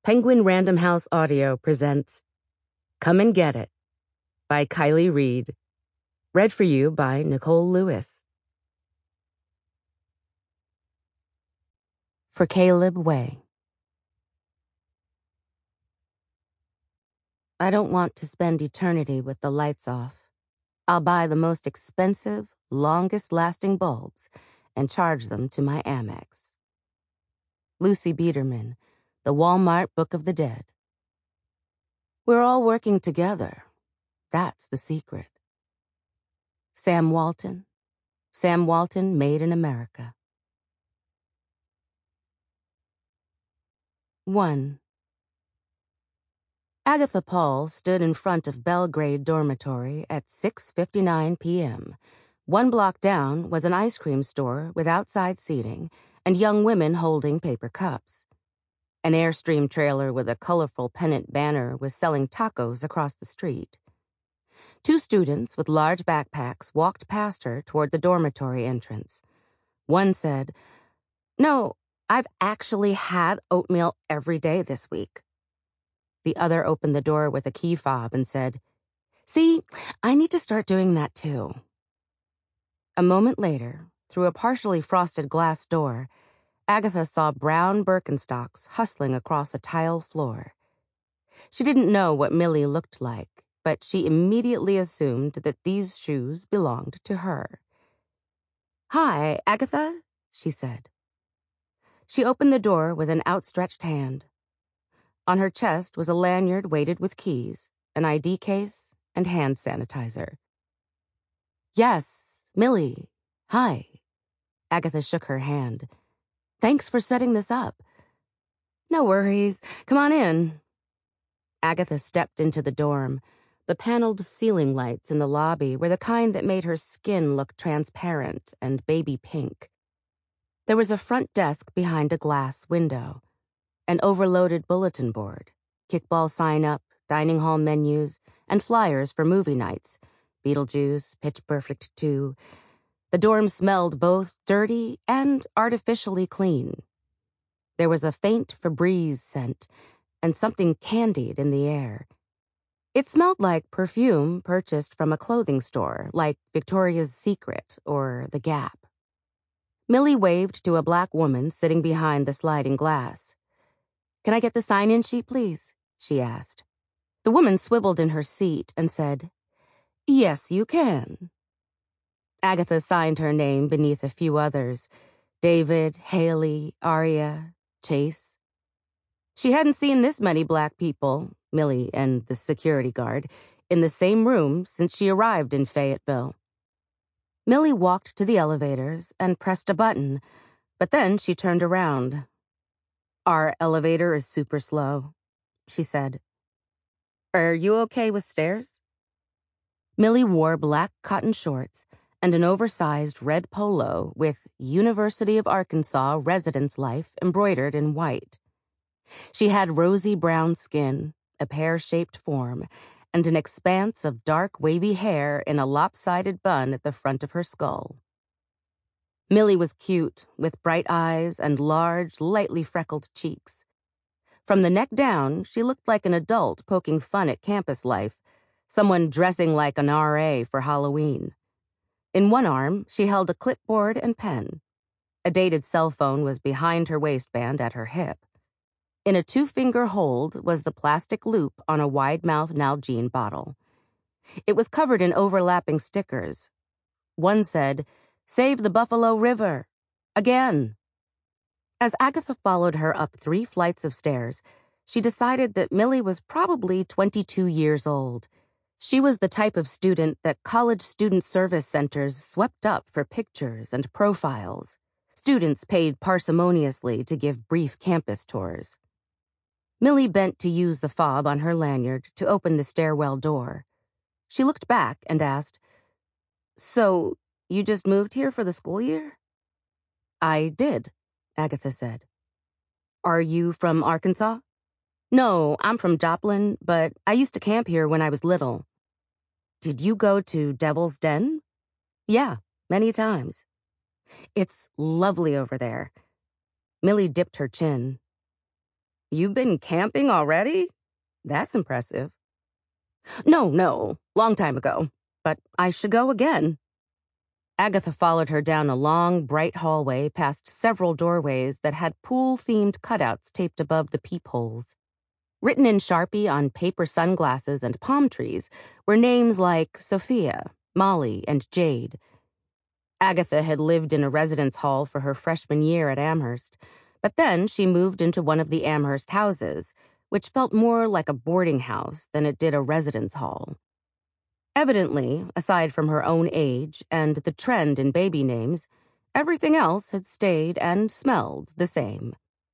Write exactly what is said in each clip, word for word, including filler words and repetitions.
Penguin Random House Audio presents Come and Get It by Kylie Reed. Read for you by Nicole Lewis. For Caleb Way. I don't want to spend eternity with the lights off. I'll buy the most expensive, longest-lasting bulbs and charge them to my Amex. Lucy Biederman, The Walmart Book of the Dead. We're all working together. That's the secret. Sam Walton. Sam Walton, Made in America. One. Agatha Paul stood in front of Belgrade Dormitory at six fifty-nine p.m. One block down was an ice cream store with outside seating and young women holding paper cups. An Airstream trailer with a colorful pennant banner was selling tacos across the street. Two students with large backpacks walked past her toward the dormitory entrance. One said, "No, I've actually had oatmeal every day this week." The other opened the door with a key fob and said, "See, I need to start doing that too." A moment later, through a partially frosted glass door, Agatha saw brown Birkenstocks hustling across a tile floor. She didn't know what Millie looked like, but she immediately assumed that these shoes belonged to her. "Hi, Agatha," she said. She opened the door with an outstretched hand. On her chest was a lanyard weighted with keys, an I D case, and hand sanitizer. "Yes, Millie. Hi." Agatha shook her hand. "Thanks for setting this up." "No worries. Come on in." Agatha stepped into the dorm. The paneled ceiling lights in the lobby were the kind that made her skin look transparent and baby pink. There was a front desk behind a glass window. An overloaded bulletin board, kickball sign-up, dining hall menus, and flyers for movie nights, Beetlejuice, Pitch Perfect two. The dorm smelled both dirty and artificially clean. There was a faint Febreze scent and something candied in the air. It smelled like perfume purchased from a clothing store, like Victoria's Secret or The Gap. Millie waved to a black woman sitting behind the sliding glass. "Can I get the sign-in sheet, please?" she asked. The woman swiveled in her seat and said, "Yes, you can." Agatha signed her name beneath a few others, David, Haley, Aria, Chase. She hadn't seen this many black people, Millie and the security guard, in the same room since she arrived in Fayetteville. Millie walked to the elevators and pressed a button, but then she turned around. "Our elevator is super slow," she said. "Are you okay with stairs?" Millie wore black cotton shorts and an oversized red polo with University of Arkansas Residence Life embroidered in white. She had rosy brown skin, a pear-shaped form, and an expanse of dark wavy hair in a lopsided bun at the front of her skull. Millie was cute, with bright eyes and large, lightly freckled cheeks. From the neck down, she looked like an adult poking fun at campus life, someone dressing like an R A for Halloween. In one arm, she held a clipboard and pen. A dated cell phone was behind her waistband at her hip. In a two-finger hold was the plastic loop on a wide-mouthed Nalgene bottle. It was covered in overlapping stickers. One said, "Save the Buffalo River. Again." As Agatha followed her up three flights of stairs, she decided that Millie was probably twenty-two years old. She was the type of student that college student service centers swept up for pictures and profiles. Students paid parsimoniously to give brief campus tours. Millie bent to use the fob on her lanyard to open the stairwell door. She looked back and asked, "So, you just moved here for the school year?" "I did," Agatha said. "Are you from Arkansas?" "No, I'm from Joplin, but I used to camp here when I was little." "Did you go to Devil's Den?" "Yeah, many times." "It's lovely over there." Millie dipped her chin. You've been camping already? That's impressive. No, no, long time ago, but I should go again. Agatha followed her down a long, bright hallway past several doorways that had pool-themed cutouts taped above the peepholes. Written in Sharpie on paper sunglasses and palm trees were names like Sophia, Molly, and Jade. Agatha had lived in a residence hall for her freshman year at Amherst, but then she moved into one of the Amherst houses, which felt more like a boarding house than it did a residence hall. Evidently, aside from her own age and the trend in baby names, everything else had stayed and smelled the same.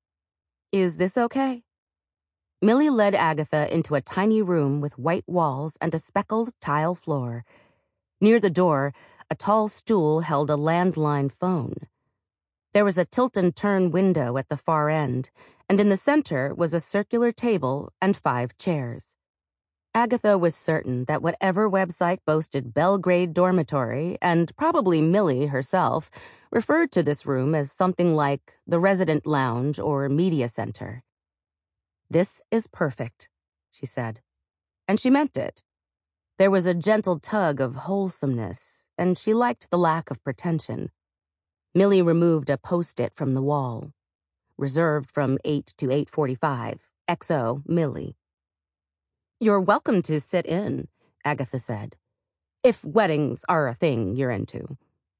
Is this okay? Millie led Agatha into a tiny room with white walls and a speckled tile floor. Near the door, a tall stool held a landline phone. There was a tilt-and-turn window at the far end, and in the center was a circular table and five chairs. Agatha was certain that whatever website boasted Belgrade Dormitory, and probably Millie herself, referred to this room as something like the Resident Lounge or Media Center. "This is perfect," she said. And she meant it. There was a gentle tug of wholesomeness, and she liked the lack of pretension. Millie removed a post-it from the wall. Reserved from eight to eight forty-five. X O, Millie. "You're welcome to sit in," Agatha said. "If weddings are a thing you're into."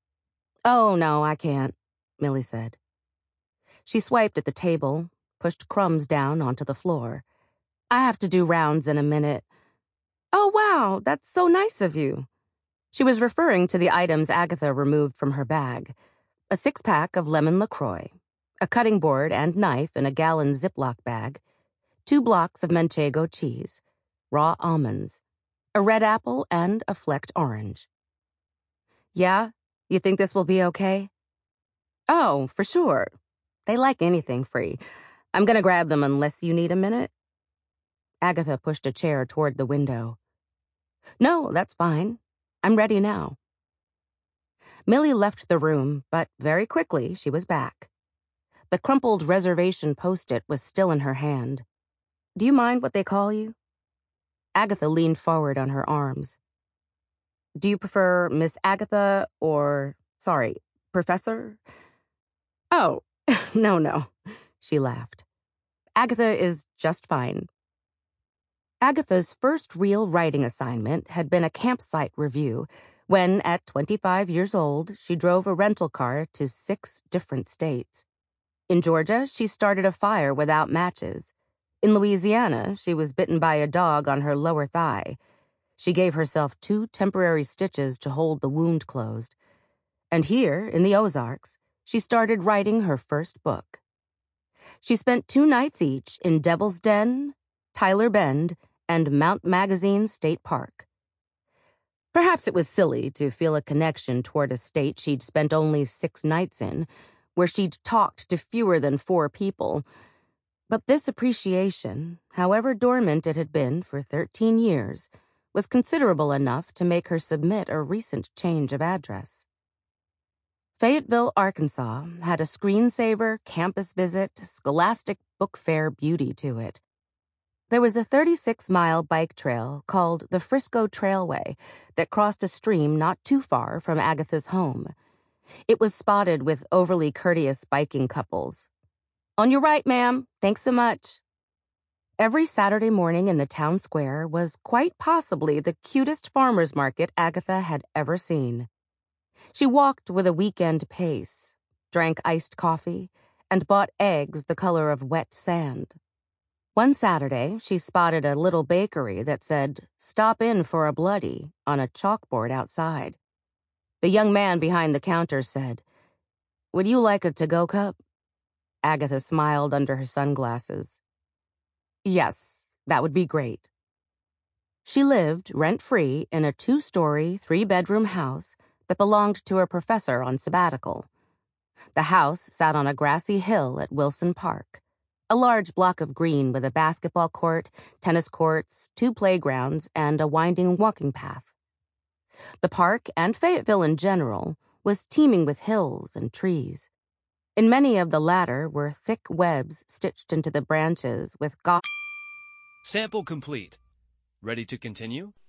"Oh, no, I can't," Millie said. She swiped at the table, pushed crumbs down onto the floor. "I have to do rounds in a minute." "Oh, wow, that's so nice of you." She was referring to the items Agatha removed from her bag. A six-pack of lemon LaCroix, a cutting board and knife in a gallon Ziploc bag, two blocks of Manchego cheese, raw almonds, a red apple, and a flecked orange. "Yeah? You think this will be okay?" "Oh, for sure. They like anything free. I'm gonna grab them unless you need a minute." Agatha pushed a chair toward the window. "No, that's fine. I'm ready now." Millie left the room, but very quickly she was back. The crumpled reservation post-it was still in her hand. "Do you mind what they call you?" Agatha leaned forward on her arms. "Do you prefer Miss Agatha or, sorry, Professor?" "Oh, no, no," she laughed. "Agatha is just fine." Agatha's first real writing assignment had been a campsite review when, at twenty-five years old, she drove a rental car to six different states. In Georgia, she started a fire without matches. In Louisiana, she was bitten by a dog on her lower thigh. She gave herself two temporary stitches to hold the wound closed. And here, in the Ozarks, she started writing her first book. She spent two nights each in Devil's Den, Tyler Bend, and Mount Magazine State Park. Perhaps it was silly to feel a connection toward a state she'd spent only six nights in, where she'd talked to fewer than four people. But this appreciation, however dormant it had been for thirteen years, was considerable enough to make her submit a recent change of address. Fayetteville, Arkansas had a screensaver, campus visit, scholastic book fair beauty to it. There was a thirty-six mile bike trail called the Frisco Trailway that crossed a stream not too far from Agatha's home. It was spotted with overly courteous biking couples. "On your right, ma'am. Thanks so much." Every Saturday morning in the town square was quite possibly the cutest farmer's market Agatha had ever seen. She walked with a weekend pace, drank iced coffee, and bought eggs the color of wet sand. One Saturday, she spotted a little bakery that said, "Stop in for a bloody," on a chalkboard outside. The young man behind the counter said, "Would you like a to-go cup?" Agatha smiled under her sunglasses. "Yes, that would be great." She lived, rent-free, in a two-story, three-bedroom house that belonged to a professor on sabbatical. The house sat on a grassy hill at Wilson Park, a large block of green with a basketball court, tennis courts, two playgrounds, and a winding walking path. The park, and Fayetteville in general, was teeming with hills and trees. In many of the latter were thick webs stitched into the branches with gauze. Sample complete. Ready to continue?